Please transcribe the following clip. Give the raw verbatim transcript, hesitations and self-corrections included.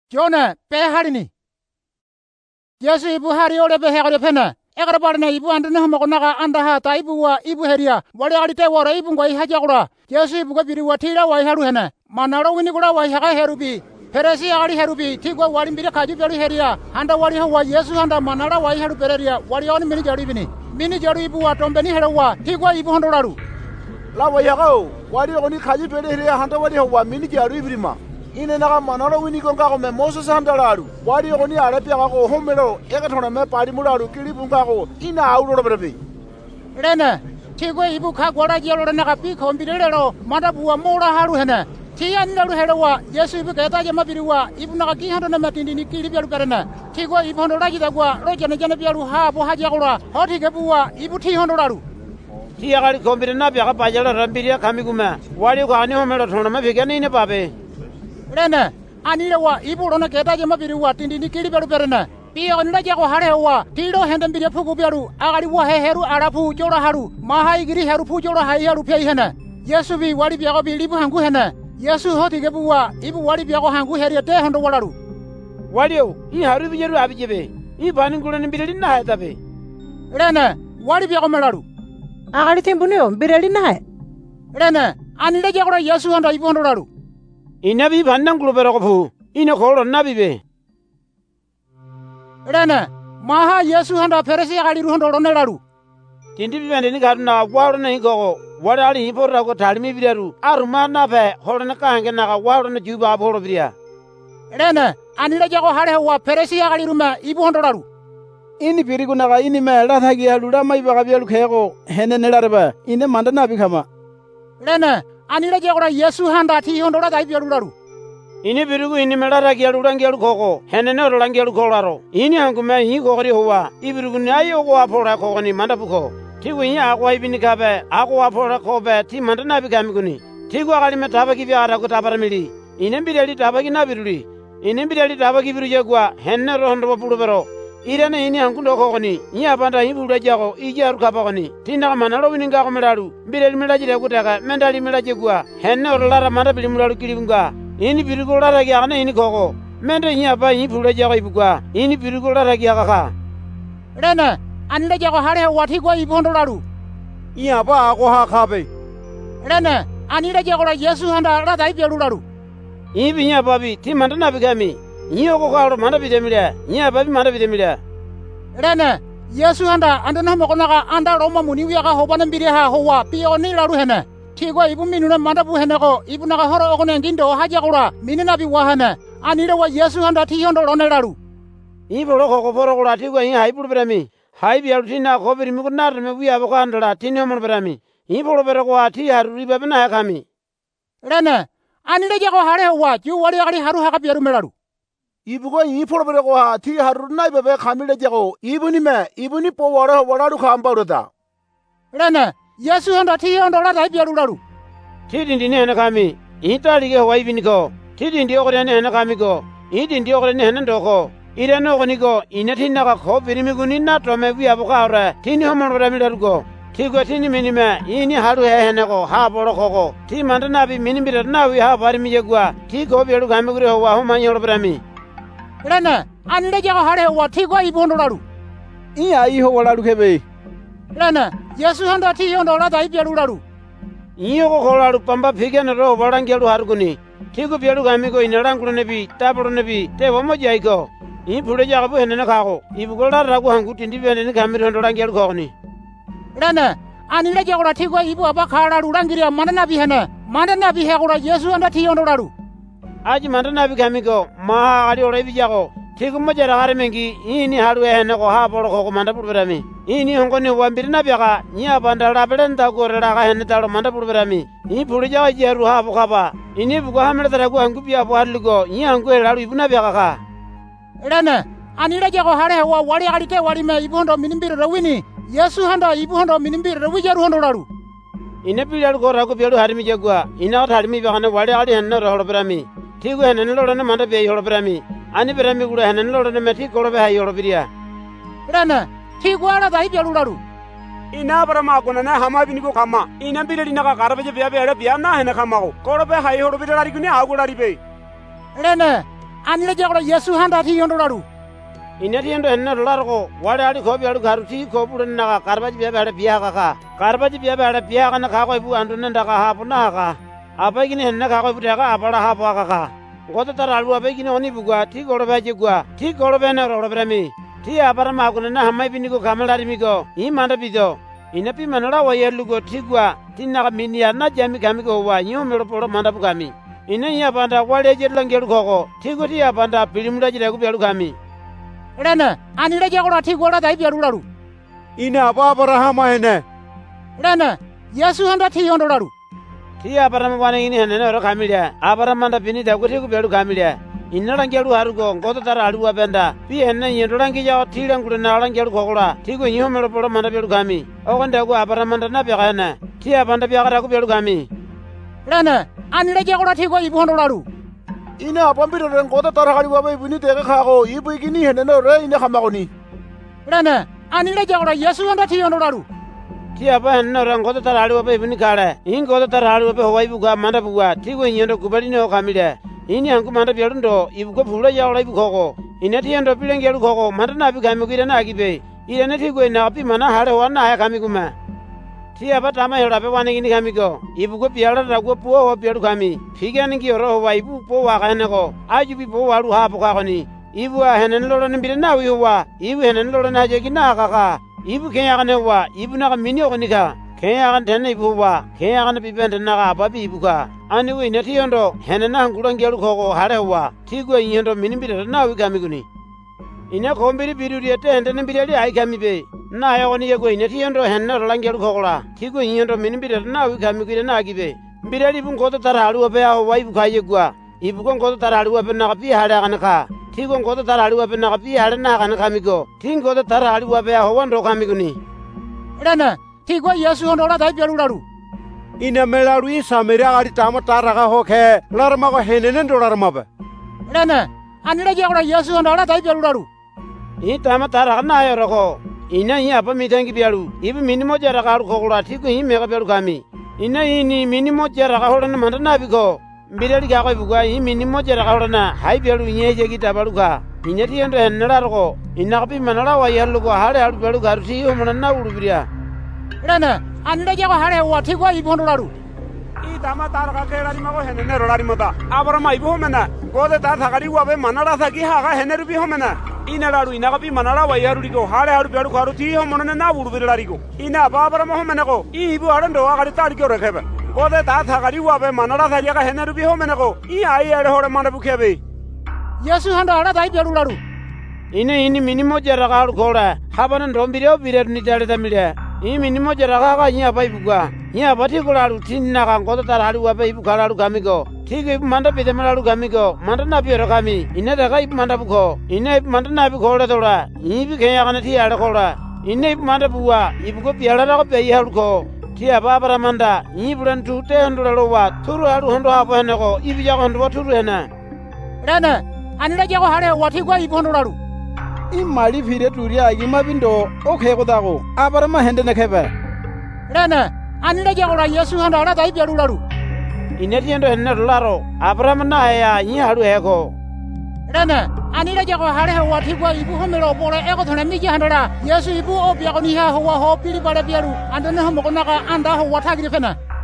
Jona pe harini. Yesu ibu hari ole pe hegare pena. Egara barna ibu andana hamakonaga andaha ta ibu wa ibu heria. Wale alite wara ibu ngwai hajakura. Yesu ibu kabiri wa tira wai haru hena. Manaro wini kura wai haga herubi. Peresi agari herubi. Tigwa wali mbiri kaju beri heria. Handa wali hawa Yesu handa manara wai haru pereria. Wali oni mini jari bini. Mini jari ibu wa tombeni herawa. Tigwa ibu hondoraru. La wai hagao. Wali oni kaju beri heria handa wali hawa mini jari birima. Ine naga manaro wini konga ko me Moses handalaru. Wali oni arapia ko homelo. Eka thona me pari mularu kili bunga ko. Ina auro berbi. Rena. Tigwa ibu kagwara jelo naga pi kombirelo. Manda buwa mora haru hena. Tiyan naru herawa Yesu ibu kata jama biriwa ibu naga ki hando na matindi ni kili biaru karena. Tigwa ibu hondo lagi dagwa rojana jana biaru ha bo haja kura. Hoti kebuwa ibu ti hondo laru. Tiya kali kombirena biaga pajala rambiria kami kuma. Wali ko ani homelo thona ma bigani ne babe. Rena, anilewa ibu rona keta jama biriwa tindi ni kili biaru karena. Piya onila jago harewa tiro hendem biria puku biaru agari wa heheru arapu jora haru mahai giri haru pu jora hai haru pei hena. Yesu bi wali biago bilibu hangu hena. Yesu hoti kebuwa ibu wali biago hangu heria te hondo walaru. Walio i haru bijeru abijebe. I bani ngulani bireli na hai tabe. Rena, wali biago melaru. Agari timbunio bireli na hai. Rena, anile jago Yesu handa ibu hondo laru. Inabi bandang ngulu beroko pu. Ino kolo nabi be. Rena, maha Yesu handa peresi agari hondo lone laru. Tindi bibende ni karuna waro na hiko. Wale ali hipora ko talimi bidaru. Aruma na pe holo na kahange na ka waro na juba aboro bidia. Rena, anile jago harewa peresi agari ruma ibu hondo laru. Ini piriku naga ini me la thagi alura mai baga bialu khego hene nelarba. Ine manda na bikama. Rena, anile jago Yesu handa ti hondo la dai bialu laru. Ini biriku ini melara gialu rangialu koko. Hene ne rangialu kolaro. Ini hangume hi kokori huwa. Ibiriku ni ayo ko apora koko ni manda buko. Tigu ini ako ibini kabe. Ako apora kobe ti manda na bikami kuni. Tigu akali me tabaki biara ko tabaramili. Ine bireli tabaki na biruli. Ine bireli tabaki biru jagwa. Hene rohondo bapulu bero. Irene ini hangundo koko ni. Ini apanda ibu jago. Iji aru kapako ni. Tina manalo wininga ko melaru. Bireli melaji de kutaka. Mendali melaji gwa. Hene orlara manda bili melaru kilibunga. Ini birigola lagi akana ini koko. Mende ini apa ini pula jago ibu gua. Ini birigola lagi akaka. Rena, anda jago hare wati gua ibu hondo laru. Ini apa aku hakabe. Rena, anida jago Yesu handa la dai bialu laru. Ini binya babi ti manda nabi kami. Ini aku kalau manda bidemila. Ini apa bi manda bidemila. Rena, Yesu handa anda na makonaga anda Roma muni wiaka hobana bireha howa pioni laru hena. Tigwa ibu minuna manda bu hena ko ibu naga horo okone ngindo haja kura minina bi wahana anire wa Yesu handa ti hondo lone laru. Ibu lo koko poro kura tigwa ini hai puru berami. Hai biar tina ko beri muku nar me buya boko andala tini omon berami. Ibu lo bero ko ati haru riba bena kami. Rena, anire jago hare wa ju wali akari haru haka biaru melaru. Ibu ko ini poro bero ko ati haru nai bebe kami le jago. Ibu ni me ibu ni po wara wara ka ambaro da. Rena, Yesu handa ti hondo la dai biaru laru. Tidi ndi ne kami. Itali ke wai biniko. Tidi ndi okore ne ne kami ko. Idi ndi okore ne ne ndoko. Ire no koni ko inati na ka ko birimi kuni na to me buya boko ora. Tini homon berami laru ko. Tigo tini minime ini haru he hene ko ha boro koko. Ti manda na bi minimi na wi ha bari mi jegwa. Ti ko biaru kami kure ho wa ho manyo berami. Rena, anile jago hare wa ti gua ibu hondo laru. Ini ai ho wala kebe. Rena, Yesu handa ti hondo la dai biaru laru. Iyo ko kolaru pamba phigene ro barangelu harguni. Tigo biaru kami ko inarangulu nebi taboro nebi te womo jai ko. I pure jaga bu henene kako. Ibu kola ragu hangu tindi bene ni kami rondo rangelu ko ni. Rena, anile jago ti gua ibu apa kala rangiri mana nabi hena. Mana nabi hekura Yesu handa ti hondo laru. Aji manda nabi kami ko maha ali ora ibi jago. Tigo mo jara hare mengi ini haru hene ko ha boro ko manda pur berami. Ini hongko ni wambiri nabi ka nya banda rabelen ta ko rera ka hene talo manda pur berami. Ini pure jaga jeru ha bo kaba. Ini bugo hamle tara ko hangu biya bo halugo. Nya hangu lalu ibu nabi ka. Rena, anile jago hare wa wali ali te wali me ibu hondo minimbiro rawini. Yesu handa ibu hondo minimbiro rawijaru hondo laru. Ine pilaru ko ragu biaru harimi jagwa. Ina ka harimi bakane wali ali hene ro berami. Tigo hene lo ne manda be holo berami. Ani berami gura hene lo ne meti ko be hayo biria. Rena, tigo ala dai biaru laru. Ina barama ko na hama bini ko kama. Ina bileli na ka garbe biya biya biya na hene kama ko. Ko be hayo holo biria ri kuni agura ri be. Rena, anile jagola Yesu handa ti yondolaru. Ina ti yondo henna rolargo wale ali ko bialu garu ti ko bulan naga karbaji biya bada biya kaka. Karbaji biya bada biya kana ka ko ibu andu nenda ka hapu naga. Apa gini henna ka ko ibu daga apala hapu kaka. Goto taralu apa gini oni bugwa ti goro baje gua ti goro bena roro brami. Ti apara makuna na hamai bini ko kamelari miko i manda bido. Ina pi manala wa yerlu go ti gua ti naga mini ya na jami kami ko wa nyo melo polo manda bukami. Ina iya banda wale jer langgeru koko ti go ti apanda pilimda jira ku bialu kami. Rene anile jagola ti gola dai bialu laru. Ina apa Abraham hene. Rene Yesu handa ti yondolaru. Ti Abraham wane ini hene ro kamilya. Abraham manda bini da go ti ku bialu kamilya. Inna langgeru harugo ngoto tara aluwa benda. Pi hene yendo langi jawo ti languru na langgeru kokola. Ti go nyo melo polo manda bialu kami. O ganda go Abraham manda na biya hene. Ti abanda biya gara ku bialu kami. Rene anile jagola ti go ibu hondolaru. Ina apambiro ren goto tarahari wa ibu ni tege kago ibu igini hene no re ina kamagoni. Rene anile jagola Yesu handa ti yondolaru. Ti apa hene ren goto tara aluwa pe ibu ni kare. In goto tara aluwa pe hawa ibu ga manda buwa. Ti go yendo kubali no kamile. Ini angku manda bialu ndo ibu go pula jagola ibu koko. Ina ti yendo pileng gelu koko manda na bi kami kuida na akibe. Ina ne ti go ina api mana hale wana haya kami kuma. Ti apa tama hela pe wane gini kami ko. Ibu go piala da go puo ho bialu kami. Figa ningi oro wa ibu po wa ka hene ko. Aju bi po walu ha po ka koni. Ibu a hene lolo ni bide na wi wa. Ibu hene lolo na je kina kaka. Ibu kenya kane wa. Ibu na ka mini o ni ka. Kenya kan tene ibu wa. Kenya kan bi bende na ka babi ibu ka. Ani wi ne ti yondo hene na ngulan gelu koko hare wa. Ti go yondo mini bide na wi kami kuni. Ina ko mbiri biru ri te hende ne bide ri ai kami be. Na ya woni ye go ine ti yondo hene ro langelu koko la. Ti go yondo mini bide na wi kami kuni na akibe. Bide ri bun goto tara alu be a wa ibu ka ye gwa. Ibu ko goto tara alu be na ka pi hare kan ka. Ti go goto tara alu be na ka pi hare na kan kami go. Ti goto tara alu be a ho wando kami kuni. Rene ti go Yesu hondola dai bialu laru. Ina melaru i Samaria gari tama taraga hoke larma ko hene nen dolarma be. Rene anile jagola Yesu hondola dai bialu laru. I tama tara na yo roko. Ina i apa mitangi bialu. Ibu minimo jara ka ko kula ti ko i me ka bialu kami. Ina ini minimo jara ka hola na manda na bi ko. Mbidali ka ko ibu ga i minimo jara ka hola na hai bialu nyeje kita balu ka. Ina ti endo hene la roko. Ina ka pi manala wa yalu ko hare halu bialu ka ti o mona na ulu biria. Rene anile jago hare wa ti go ibu hondolaru. I tama taraga kelari mago hene ne rolari mata. Abraham ibu homena. Gode ta thagari wa be manala thagi haga hene rubi homena. Ina laru ina ka pi manala wa yaru liko hare halu bialu ka ti ho mona na ulu biria liko. Ina ba Abraham homena ko. I ibu arando wa gari tar kyo rekhebe. Gode ta thagari wa be manala thagi ka hene rubi homena ko. I ai ere hore manda bukhebe. Yesu hondola dai bialu laru. Ina ini minimo jara ka kola. Habana ndombire birer ni dale tamile. I minimo jara ka nya pa ibu gwa. Nya pati kola lu tinna ka goto tara alu wa pe ibu kala lu kami ko. Ti ibu manda pe demala lu kami ko. Manda na biero kami. Ina da ka ibu manda buko. Ina ibu manda na bi kola tola. Ibu kenya kana ti ala kola. Ina ibu manda buwa. Ibu ko piala na ko pe yalu ko. Ti apa para manda. Ibu ran tu te ndola lo wa. Turu alu hondo hapo hene ko. Ibu ja hondo wa turu hene. Rene anile jago hare wa ti go ibu hondolaru. I mali fire turia i mabindo o khego dago Abraham hende ne khebe. Rene anile jagola Yesu hondola dai bialu laru. Ina ti endo hene laro. Abraham na ya nyi halu heko. Rene anile jago hare wa ti go ibu homelo bole ego thone mi ji hondola Yesu ibu o biago ni ha ho wa ho pili bale bialu andone ho mo ko naka anda ho wa thagiri fena.